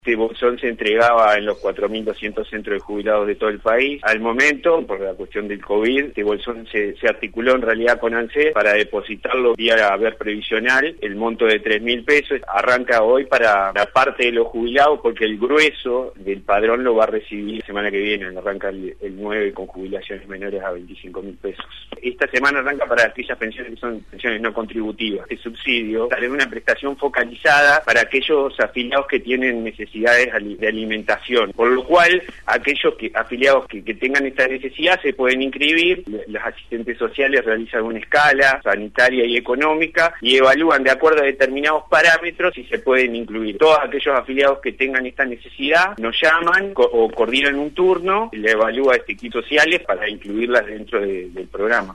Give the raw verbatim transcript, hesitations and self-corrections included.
Este bolsón se entregaba en los cuatro mil doscientos centros de jubilados de todo el país. Al momento, por la cuestión del COVID, este bolsón se, se articuló en realidad con ANSES para depositarlo vía haber previsional, el monto de tres mil pesos. Arranca hoy para la parte de los jubilados porque el grueso del padrón lo va a recibir la semana que viene, arranca el, el nueve con jubilaciones menores a veinticinco mil pesos. Esta semana arranca para aquellas pensiones que son pensiones no contributivas. Este subsidio sale de una prestación focalizada para aquellos afiliados que tienen necesidades de alimentación, por lo cual aquellos que, afiliados que, que tengan esta necesidad se pueden inscribir. Los asistentes sociales realizan una escala sanitaria y económica y evalúan de acuerdo a determinados parámetros si se pueden incluir. Todos aquellos afiliados que tengan esta necesidad nos llaman co o coordinan un turno, le evalúa este equipo sociales para incluirlas dentro de, del programa.